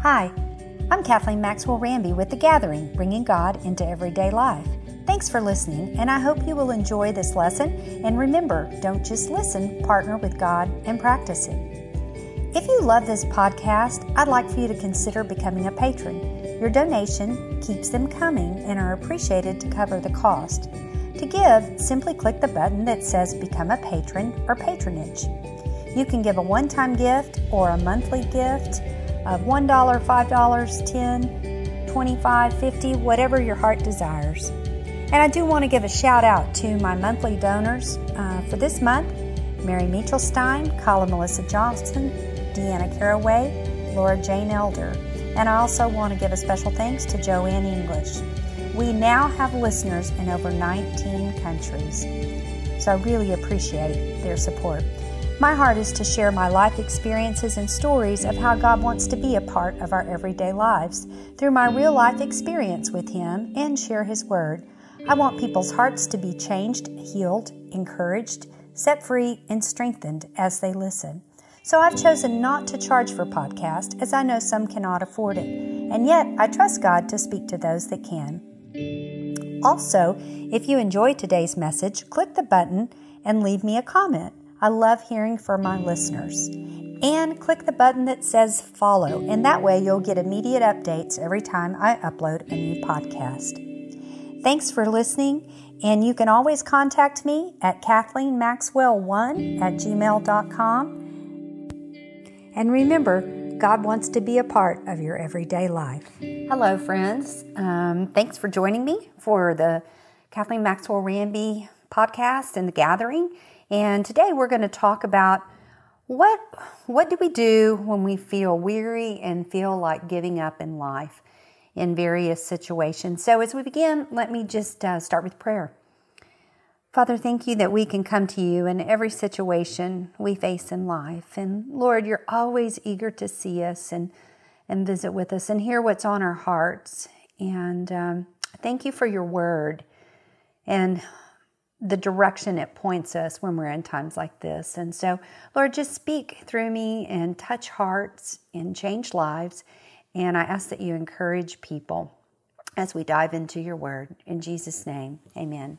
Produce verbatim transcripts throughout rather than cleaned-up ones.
Hi, I'm Kathleen Maxwell Ramby with The Gathering, bringing God into everyday life. Thanks for listening, and I hope you will enjoy this lesson. And remember, don't just listen, partner with God and practice it. If you love this podcast, I'd like for you to consider becoming a patron. Your donation keeps them coming and are appreciated to cover the cost. To give, simply click the button that says Become a Patron or Patronage. You can give a one-time gift or a monthly gift of one dollar, five dollars, ten dollars, twenty-five dollars, fifty dollars, whatever your heart desires. And I do want to give a shout out to my monthly donors uh, for this month: Mary Michelstein, Carla Melissa Johnson, Deanna Caraway, Laura Jane Elder. And I also want to give a special thanks to Joanne English. We now have listeners in over nineteen countries, so I really appreciate their support. My heart is to share my life experiences and stories of how God wants to be a part of our everyday lives through my real life experience with Him and share His Word. I want people's hearts to be changed, healed, encouraged, set free, and strengthened as they listen. So I've chosen not to charge for podcast, as I know some cannot afford it. And yet, I trust God to speak to those that can. Also, if you enjoyed today's message, click the button and leave me a comment. I love hearing from my listeners. And click the button that says follow, and that way you'll get immediate updates every time I upload a new podcast. Thanks for listening, and you can always contact me at kathleen maxwell one at gmail dot com. And remember, God wants to be a part of your everyday life. Hello, friends. Um, thanks for joining me for the Kathleen Maxwell Ramby podcast and The Gathering. And today we're going to talk about what what do we do when we feel weary and feel like giving up in life in various situations. So as we begin, let me just uh, start with prayer. Father, thank you that we can come to you in every situation we face in life. And Lord, you're always eager to see us and, and visit with us and hear what's on our hearts. And um, thank you for your word and the direction it points us when we're in times like this. And so, Lord, just speak through me and touch hearts and change lives. And I ask that you encourage people as we dive into your word. In Jesus' name, amen.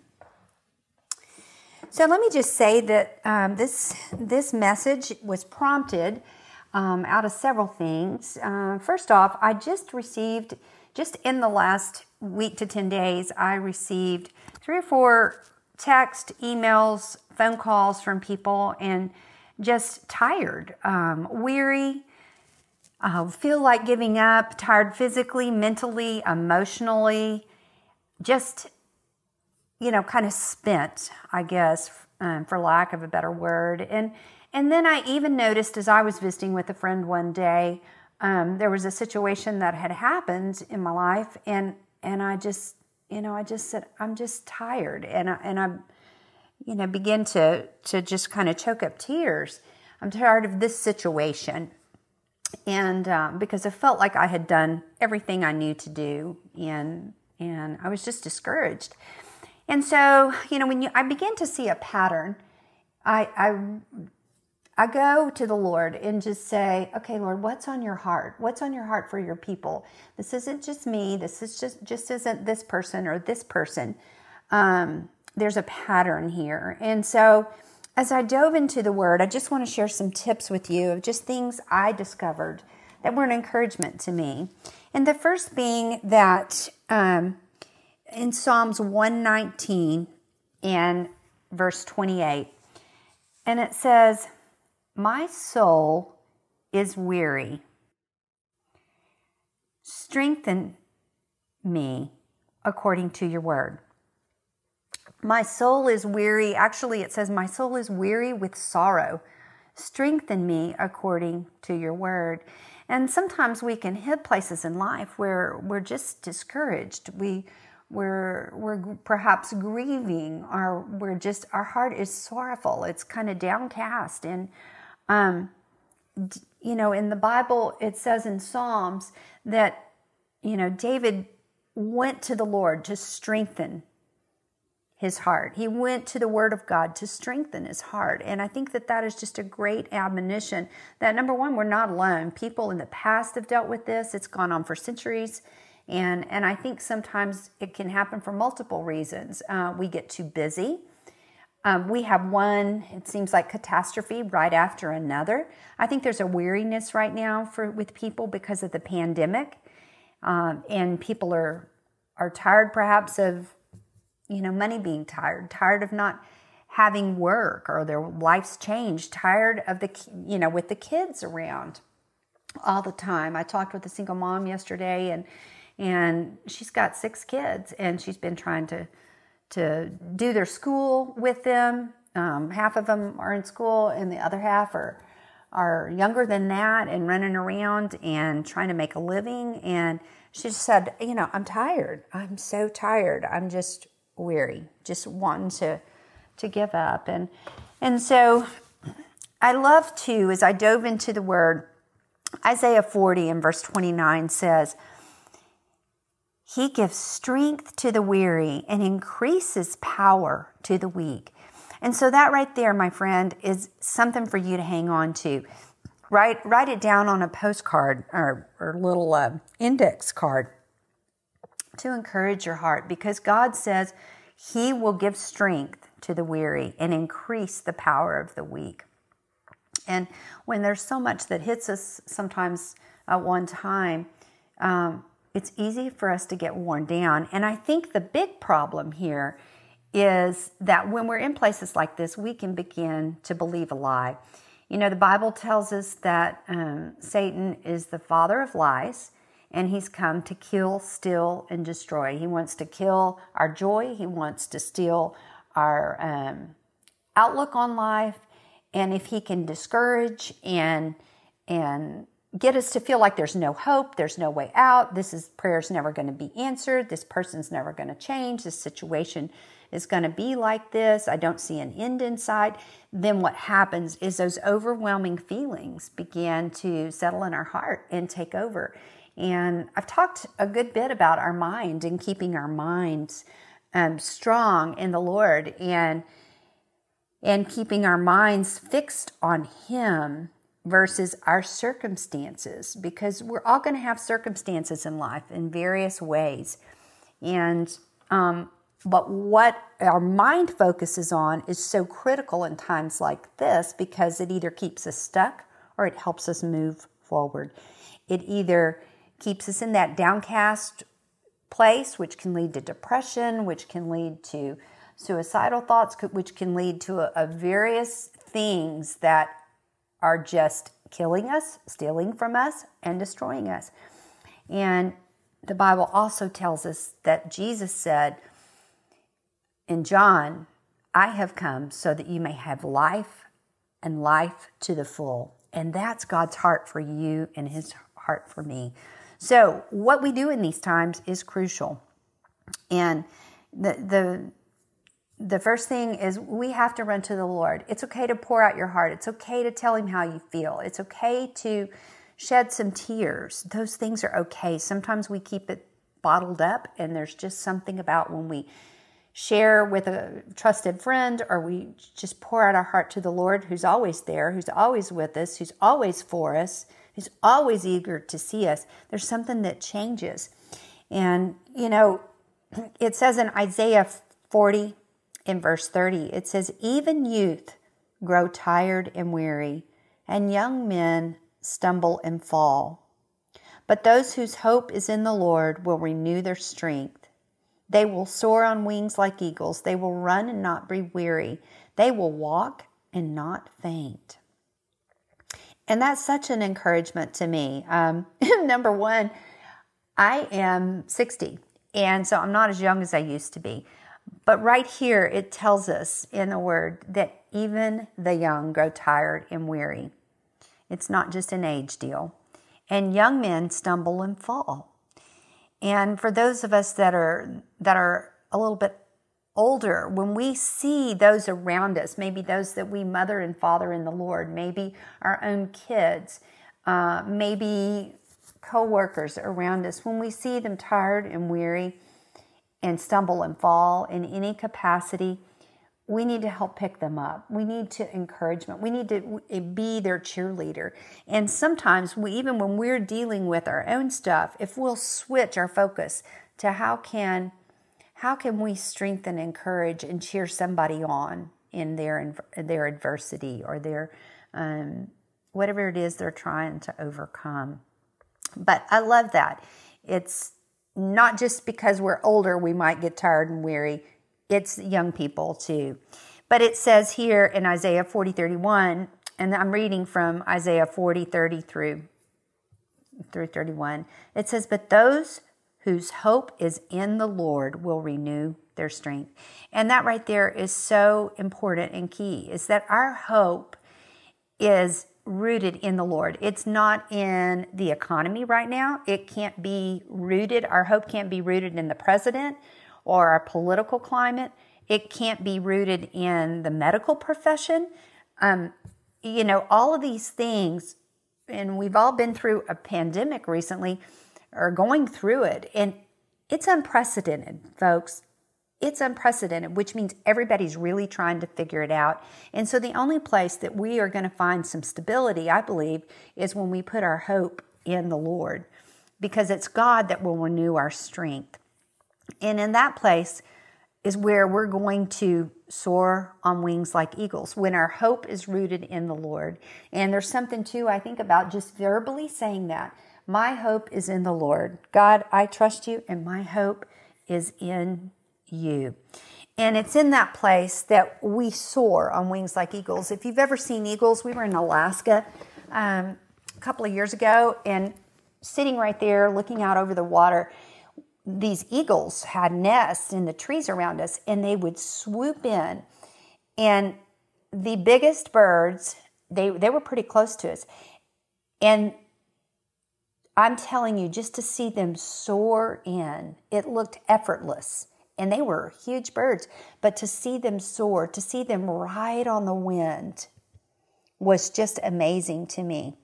So let me just say that um, this this message was prompted um, out of several things. Uh, first off, I just received, just in the last week to ten days, I received three or four text, emails, phone calls from people, and just tired, um, weary, uh, feel like giving up, tired physically, mentally, emotionally, just, you know, kind of spent, I guess, um, for lack of a better word. And and then I even noticed as I was visiting with a friend one day, um, there was a situation that had happened in my life, and and I just, you know, I just said, I'm just tired, and I, and I, you know, began to to just kind of choke up tears. I'm tired of this situation, and um, because I felt like I had done everything I knew to do, and and I was just discouraged. And so, you know, when you I began to see a pattern, I I I go to the Lord and just say, okay, Lord, what's on your heart? What's on your heart for your people? This isn't just me. This is just, just isn't this person or this person. Um, there's a pattern here. And so as I dove into the word, I just want to share some tips with you of just things I discovered that were an encouragement to me. And the first being that um, in Psalms one nineteen and verse twenty-eight, and it says, my soul is weary. Strengthen me according to your word. My soul is weary. Actually, it says, my soul is weary with sorrow. Strengthen me according to your word. And sometimes we can hit places in life where we're just discouraged. We We're we're perhaps grieving, or we're just, our heart is sorrowful. It's kind of downcast. And um, you know, in the Bible, it says in Psalms that, you know, David went to the Lord to strengthen his heart. He went to the Word of God to strengthen his heart. And I think that that is just a great admonition that, number one, we're not alone. People in the past have dealt with this. It's gone on for centuries. And, and I think sometimes it can happen for multiple reasons. Uh, we get too busy. Um, we have one, it seems like, catastrophe right after another. I think there's a weariness right now for with people because of the pandemic. Um, and people are are tired perhaps of, you know, money being tired, tired of not having work or their life's changed, tired of the, you know, with the kids around all the time. I talked with a single mom yesterday, and and she's got six kids, and she's been trying to to do their school with them. Um, half of them are in school, and the other half are are younger than that and running around and trying to make a living. And she just said, you know, I'm tired. I'm so tired. I'm just weary, just wanting to to give up. And and so I love to, as I dove into the Word, Isaiah forty and verse twenty-nine says, He gives strength to the weary and increases power to the weak. And so that right there, my friend, is something for you to hang on to. Write, write it down on a postcard or, or little uh, index card to encourage your heart, because God says He will give strength to the weary and increase the power of the weak. And when there's so much that hits us sometimes at one time, um, it's easy for us to get worn down. And I think the big problem here is that when we're in places like this, we can begin to believe a lie. You know, the Bible tells us that um, Satan is the father of lies, and he's come to kill, steal, and destroy. He wants to kill our joy. He wants to steal our um, outlook on life. And if he can discourage and and get us to feel like there's no hope, there's no way out, this is prayer's never going to be answered, this person's never going to change, this situation is going to be like this, I don't see an end in sight, then what happens is those overwhelming feelings begin to settle in our heart and take over. And I've talked a good bit about our mind and keeping our minds um, strong in the Lord, and and keeping our minds fixed on Him versus our circumstances, because we're all going to have circumstances in life in various ways. And um, but what our mind focuses on is so critical in times like this, because it either keeps us stuck or it helps us move forward. It either keeps us in that downcast place, which can lead to depression, which can lead to suicidal thoughts, which can lead to a, a various things that are just killing us, stealing from us, and destroying us. And the Bible also tells us that Jesus said in John, I have come so that you may have life and life to the full. And that's God's heart for you and His heart for me. So what we do in these times is crucial. And the the The first thing is we have to run to the Lord. It's okay to pour out your heart. It's okay to tell Him how you feel. It's okay to shed some tears. Those things are okay. Sometimes we keep it bottled up, and there's just something about when we share with a trusted friend, or we just pour out our heart to the Lord, who's always there, who's always with us, who's always for us, who's always eager to see us. There's something that changes. And, you know, it says in Isaiah forty, in verse thirty, it says, even youth grow tired and weary, and young men stumble and fall. But those whose hope is in the Lord will renew their strength. They will soar on wings like eagles. They will run and not be weary. They will walk and not faint. And that's such an encouragement to me. Um, number one, I am sixty, and so I'm not as young as I used to be. But right here, it tells us in the Word that even the young grow tired and weary. It's not just an age deal. And young men stumble and fall. And for those of us that are that are a little bit older, when we see those around us, maybe those that we mother and father in the Lord, maybe our own kids, uh, maybe co-workers around us, when we see them tired and weary, and stumble and fall in any capacity, we need to help pick them up. We need to encouragement. We need to be their cheerleader. And sometimes we, even when we're dealing with our own stuff, if we'll switch our focus to how can how can we strengthen, encourage, and cheer somebody on in their their adversity or their um, whatever it is they're trying to overcome. But I love that. It's not just because we're older we might get tired and weary. It's young people too. But it says here in Isaiah forty thirty-one, and I'm reading from Isaiah forty thirty through, through thirty-one. It says, but those whose hope is in the Lord will renew their strength. And that right there is so important and key, is that our hope is rooted in the Lord. It's not in the economy right now. It can't be rooted. Our hope can't be rooted in the president or our political climate. It can't be rooted in the medical profession. Um, you know, all of these things, and we've all been through a pandemic recently, or going through it, and it's unprecedented, folks. It's unprecedented, which means everybody's really trying to figure it out. And so the only place that we are going to find some stability, I believe, is when we put our hope in the Lord, because it's God that will renew our strength. And in that place is where we're going to soar on wings like eagles, when our hope is rooted in the Lord. And there's something, too, I think about just verbally saying that. My hope is in the Lord. God, I trust you, and my hope is in you. And it's in that place that we soar on wings like eagles. If you've ever seen eagles, we were in Alaska um, a couple of years ago, and sitting right there looking out over the water, these eagles had nests in the trees around us, and they would swoop in. And the biggest birds, they, they were pretty close to us. And I'm telling you, just to see them soar in, it looked effortless. And they were huge birds. But to see them soar, to see them ride on the wind was just amazing to me.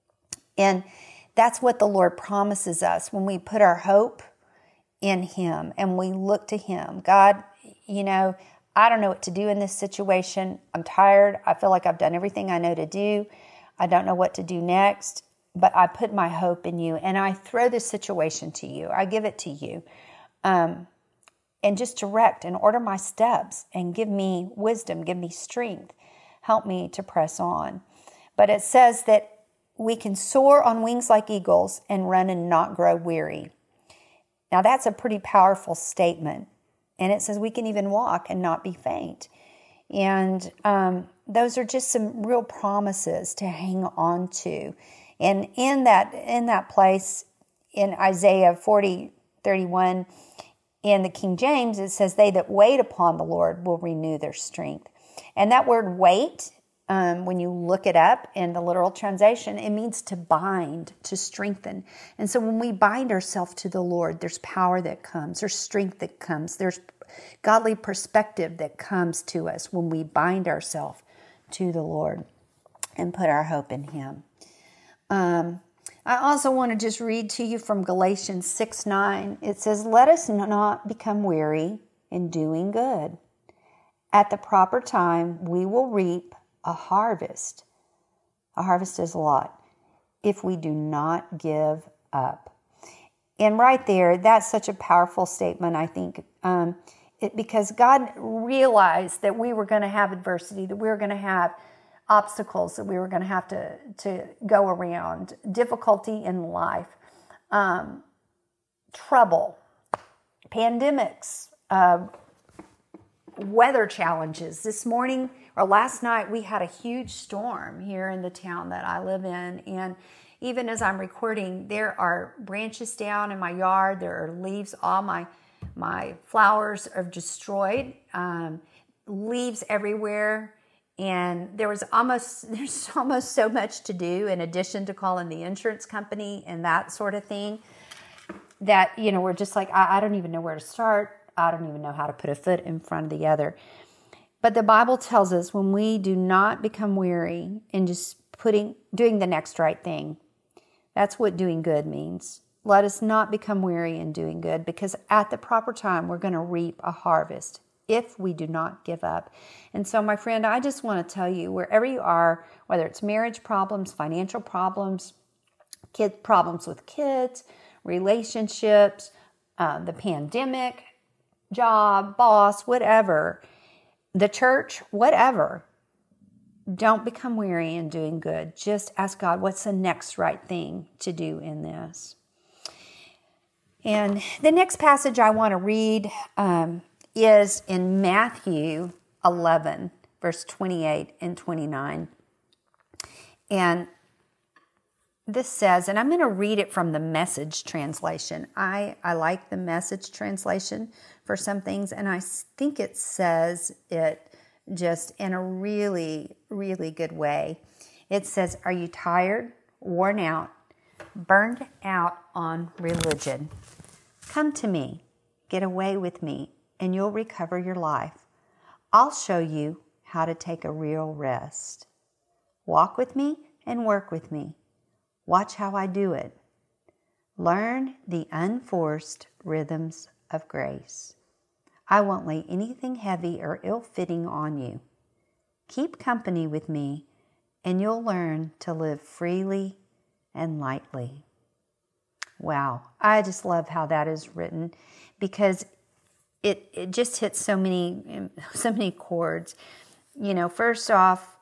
And that's what the Lord promises us when we put our hope in Him and we look to Him. God, you know, I don't know what to do in this situation. I'm tired. I feel like I've done everything I know to do. I don't know what to do next, but I put my hope in you, and I throw this situation to you. I give it to you. Um, and just direct and order my steps and give me wisdom, give me strength, help me to press on. But it says that we can soar on wings like eagles and run and not grow weary. Now that's a pretty powerful statement. And it says we can even walk and not be faint. And um, those are just some real promises to hang on to. And in that in that place, in Isaiah forty thirty-one, in the King James, it says, they that wait upon the Lord will renew their strength. And that word wait, um, when you look it up in the literal translation, it means to bind, to strengthen. And so when we bind ourselves to the Lord, there's power that comes, there's strength that comes, there's godly perspective that comes to us when we bind ourselves to the Lord and put our hope in Him. Um, I also want to just read to you from Galatians six nine. It says, let us not become weary in doing good. At the proper time, we will reap a harvest. A harvest is a lot if we do not give up. And right there, that's such a powerful statement, I think, um, it, because God realized that we were going to have adversity, that we were going to have obstacles that we were going to have to, to go around, difficulty in life, um, trouble, pandemics, uh, weather challenges. This morning or last night, we had a huge storm here in the town that I live in. And even as I'm recording, there are branches down in my yard. There are leaves. All my, my flowers are destroyed. Um, leaves everywhere. And there was almost, there's almost so much to do in addition to calling the insurance company and that sort of thing that, you know, we're just like, I, I don't even know where to start. I don't even know how to put a foot in front of the other. But the Bible tells us when we do not become weary in just putting, doing the next right thing, that's what doing good means. let us not become weary in doing good, because at the proper time, we're going to reap a harvest if we do not give up. And so, my friend, I just want to tell you, wherever you are, whether it's marriage problems, financial problems, kid problems with kids, relationships, uh, the pandemic, job, boss, whatever, the church, whatever, don't become weary in doing good. Just ask God, what's the next right thing to do in this? And the next passage I want to read um, is in Matthew eleven, verse twenty-eight and twenty-nine. And this says, and I'm going to read it from the Message translation. I, I like the Message translation for some things, and I think it says it just in a really, really good way. It says, are you tired, worn out, burned out on religion? Come to me, get away with me, and you'll recover your life. I'll show you how to take a real rest. Walk with me and work with me. Watch how I do it. Learn the unforced rhythms of grace. I won't lay anything heavy or ill-fitting on you. Keep company with me, and you'll learn to live freely and lightly. Wow, I just love how that is written, because it it just hits so many so many chords. You know, first off,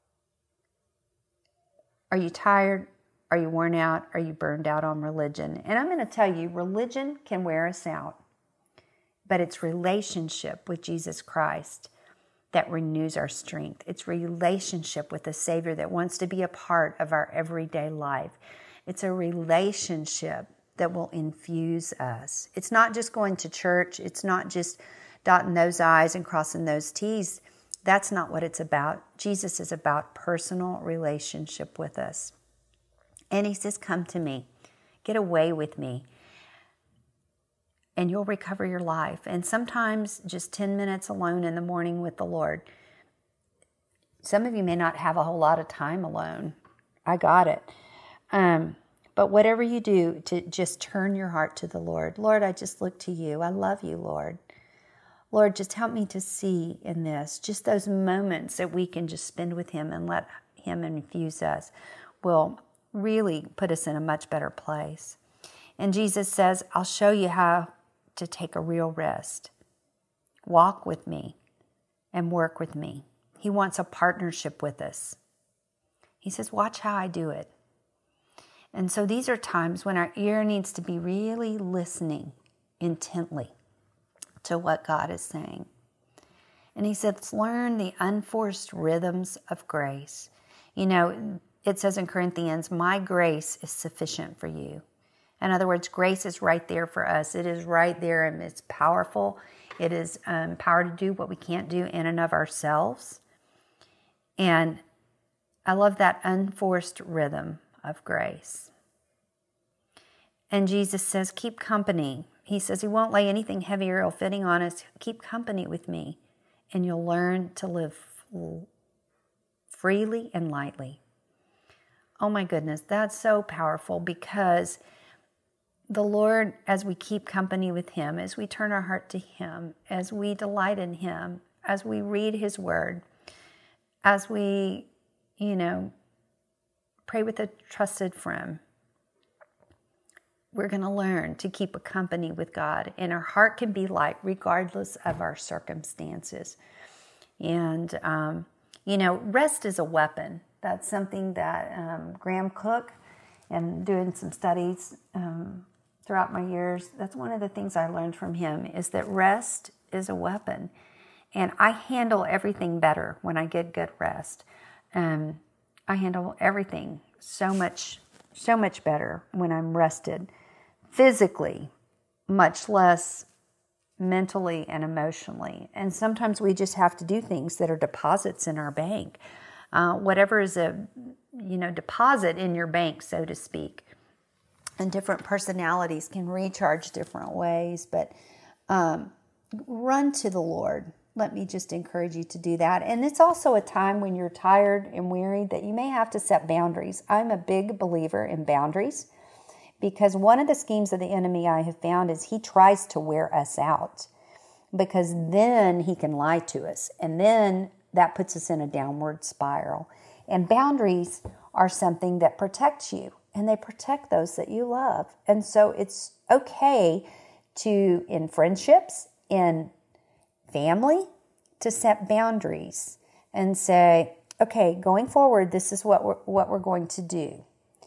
are you tired? Are you worn out? Are you burned out on religion? And I'm going to tell you, religion can wear us out, but it's relationship with Jesus Christ that renews our strength. It's relationship with the Savior that wants to be a part of our everyday life. It's a relationship that will infuse us. It's not just going to church. It's not just dotting those I's and crossing those T's. That's not what it's about. Jesus is about personal relationship with us. And he says, come to me, get away with me, and you'll recover your life. And sometimes just ten minutes alone in the morning with the Lord. Some of you may not have a whole lot of time alone. I got it. Um, but whatever you do, to just turn your heart to the Lord. Lord, I just look to you. I love you, Lord. Lord, just help me to see in this, just those moments that we can just spend with him and let him infuse us will really put us in a much better place. And Jesus says, I'll show you how to take a real rest. Walk with me and work with me. He wants a partnership with us. He says, watch how I do it. And so these are times when our ear needs to be really listening intently to what God is saying. And he says, learn the unforced rhythms of grace. You know, it says in Corinthians, my grace is sufficient for you. In other words, grace is right there for us. It is right there, and it's powerful. It is um, power to do what we can't do in and of ourselves. And I love that unforced rhythm of grace. And Jesus says, keep company. He says he won't lay anything heavy or ill-fitting on us. Keep company with me, and you'll learn to live freely and lightly. Oh my goodness, that's so powerful, because the Lord, as we keep company with him, as we turn our heart to him, as we delight in him, as we read his word, as we, you know, pray with a trusted friend, we're going to learn to keep a company with God, and our heart can be light regardless of our circumstances. And, um, you know, rest is a weapon. That's something that um, Graham Cook, and doing some studies um, throughout my years, that's one of the things I learned from him, is that rest is a weapon. And I handle everything better when I get good rest. Um, I handle everything so much, so much better when I'm rested. Physically, much less mentally and emotionally. And sometimes we just have to do things that are deposits in our bank. Uh, whatever is a, you know, deposit in your bank, so to speak. And different personalities can recharge different ways. But um, run to the Lord. Let me just encourage you to do that. And it's also a time when you're tired and weary that you may have to set boundaries. I'm a big believer in boundaries, Because one of the schemes of the enemy I have found is he tries to wear us out, because then he can lie to us. And then that puts us in a downward spiral. And boundaries are something that protects you, and they protect those that you love. And so it's okay to, in friendships, in family, to set boundaries and say, okay, going forward, this is what we're, what we're going to do.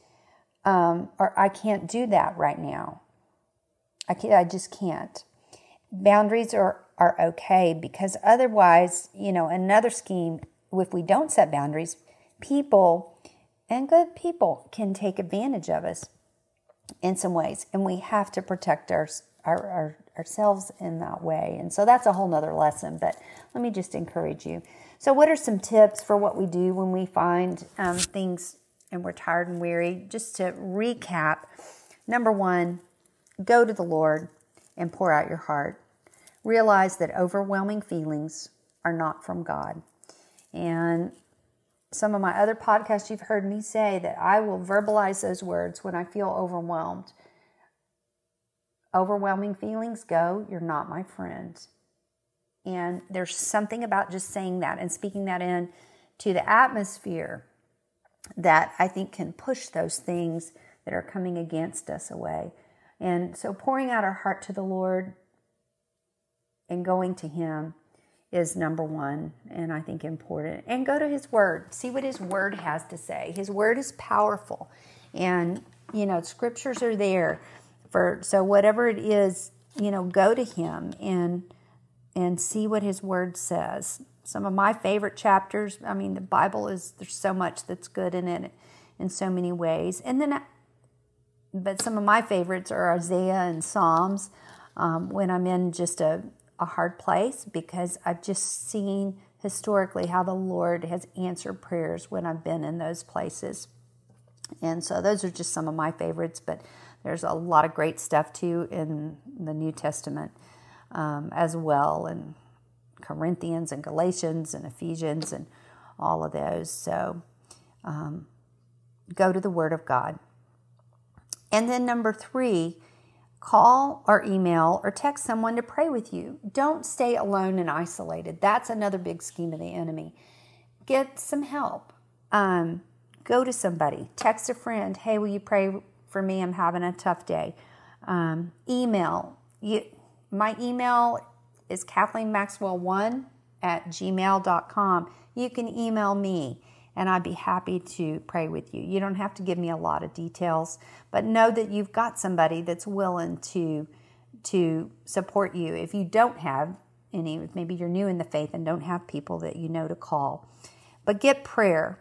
Um, or I can't do that right now. I can't, I just can't. Boundaries are, are okay, because otherwise, you know, another scheme, if we don't set boundaries, people and good people can take advantage of us in some ways. And we have to protect our, our, our ourselves in that way. And so that's a whole nother lesson, but let me just encourage you. So what are some tips for what we do when we find um, things and we're tired and weary? Just to recap, number one, go to the Lord and pour out your heart. Realize that overwhelming feelings are not from God. And some of my other podcasts, you've heard me say that I will verbalize those words when I feel overwhelmed. Overwhelming feelings, go, you're not my friend. And there's something about just saying that and speaking that in to the atmosphere that I think can push those things that are coming against us away. And so pouring out our heart to the Lord and going to Him is number one, and I think important. And go to His Word. See what His Word has to say. His Word is powerful. And, you know, scriptures are there. For so whatever it is, you know, go to Him and and see what His Word says. Some of my favorite chapters, I mean, the Bible is, there's so much that's good in it in so many ways. And then, but some of my favorites are Isaiah and Psalms um, when I'm in just a, a hard place, because I've just seen historically how the Lord has answered prayers when I've been in those places. And so those are just some of my favorites, but there's a lot of great stuff too in the New Testament um, as well, and Corinthians and Galatians and Ephesians and all of those. So um, go to the Word of God. And then number three, call or email or text someone to pray with you. Don't stay alone and isolated. That's another big scheme of the enemy. Get some help. Um, go to somebody. Text a friend. Hey, will you pray for me? I'm having a tough day. Um, email. You, my email is Kathleen Maxwell one at gmail dot com. You can email me, and I'd be happy to pray with you. You don't have to give me a lot of details, but know that you've got somebody that's willing to, to support you. If you don't have any, maybe you're new in the faith and don't have people that you know to call. But get prayer,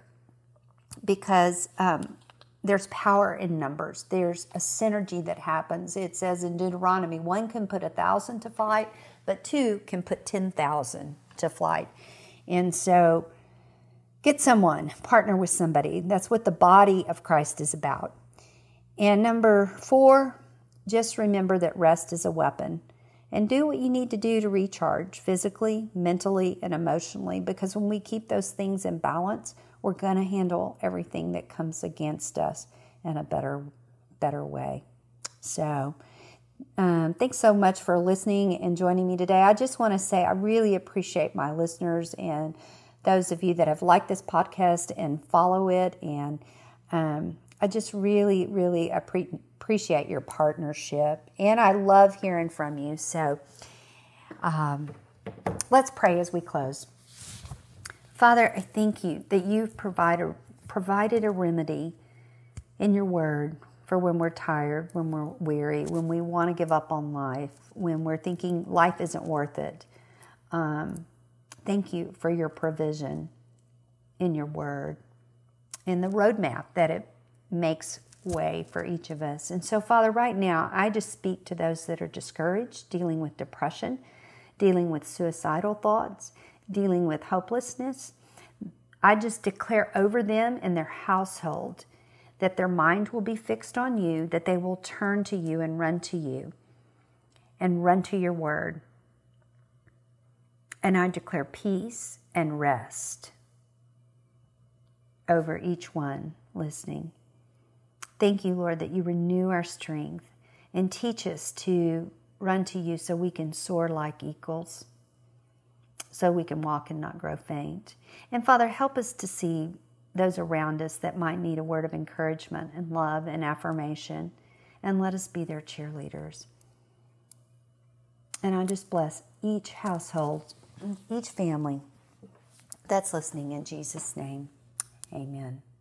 because um, there's power in numbers. There's a synergy that happens. It says in Deuteronomy, one can put a thousand to flight, but two can put ten thousand to flight. And so get someone, partner with somebody. That's what the body of Christ is about. And number four, just remember that rest is a weapon. And do what you need to do to recharge physically, mentally, and emotionally, because when we keep those things in balance, we're going to handle everything that comes against us in a better, better way. So um, thanks so much for listening and joining me today. I just want to say I really appreciate my listeners and those of you that have liked this podcast and follow it. And um, I just really, really appre- appreciate your partnership. And I love hearing from you. So um, let's pray as we close. Father, I thank you that you've provided, provided a remedy in your word for when we're tired, when we're weary, when we want to give up on life, when we're thinking life isn't worth it. Um, thank you for your provision in your word and the roadmap that it makes way for each of us. And so, Father, right now, I just speak to those that are discouraged, dealing with depression, dealing with suicidal thoughts, dealing with hopelessness. I just declare over them and their household that their mind will be fixed on you, that they will turn to you and run to you and run to your word. And I declare peace and rest over each one listening. Thank you, Lord, that you renew our strength and teach us to run to you so we can soar like eagles, so we can walk and not grow faint. And Father, help us to see those around us that might need a word of encouragement and love and affirmation, and let us be their cheerleaders. And I just bless each household, each family that's listening in Jesus' name. Amen.